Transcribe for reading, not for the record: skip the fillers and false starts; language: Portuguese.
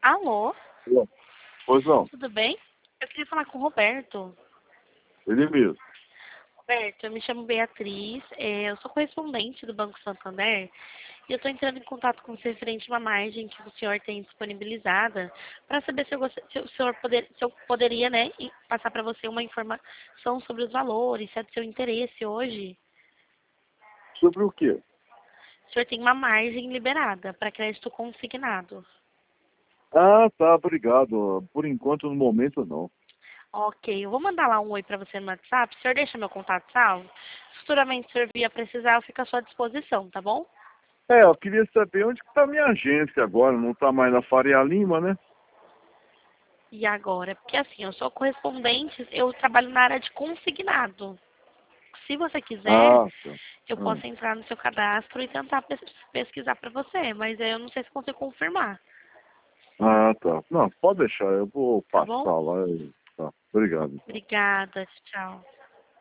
Alô? Alô? Pois não, Tudo bem? Eu queria falar com o Roberto. ele mesmo. Roberto, eu me chamo Beatriz, eu sou correspondente do Banco Santander e eu estou entrando em contato com você referente a uma margem que o senhor tem disponibilizada para saber se o senhor se eu poderia, né, passar para você uma informação sobre os valores, se é do seu interesse hoje. Sobre o quê? O senhor tem uma margem liberada para crédito consignado. Ah, tá, obrigado. Por enquanto, no momento, não. Ok, eu vou mandar lá um oi para você no WhatsApp. O senhor deixa meu contato salvo? Futuramente, se o senhor vier precisar, eu fico à sua disposição, tá bom? Eu queria saber onde que tá a minha agência agora. Não tá mais na Faria Lima, né? E agora? Porque assim, eu sou correspondente, eu trabalho na área de consignado. Se você quiser, Ah, tá. eu Ah, posso entrar no seu cadastro e tentar pesquisar para você, mas eu não sei se consigo confirmar, tá. Não, pode deixar. Eu vou tá bom? passar lá. Tá, obrigado. Obrigada, tchau.